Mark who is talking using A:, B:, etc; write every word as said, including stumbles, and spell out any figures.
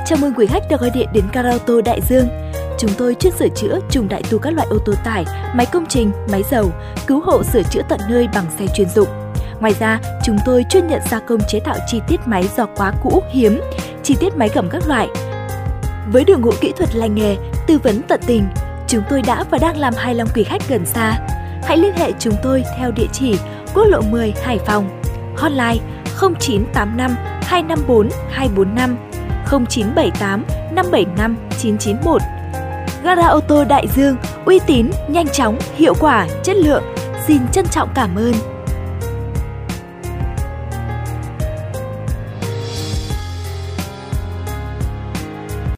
A: Chào mừng quý khách đã gọi điện đến Gara Ô tô Đại Dương. Chúng tôi chuyên sửa chữa, trùng đại tu các loại ô tô tải, máy công trình, máy dầu, cứu hộ sửa chữa tận nơi bằng xe chuyên dụng. Ngoài ra, chúng tôi chuyên nhận gia công chế tạo chi tiết máy do quá cũ, hiếm, chi tiết máy gầm các loại. Với đội ngũ kỹ thuật lành nghề, tư vấn tận tình, chúng tôi đã và đang làm hài lòng quý khách gần xa. Hãy liên hệ chúng tôi theo địa chỉ Quốc lộ mười, Hải Phòng. Hotline không chín tám năm hai năm bốn hai bốn năm, không chín bảy tám năm bảy năm chín chín một. Gara Ô tô Đại Dương, uy tín, nhanh chóng, hiệu quả, chất lượng. Xin trân trọng cảm ơn.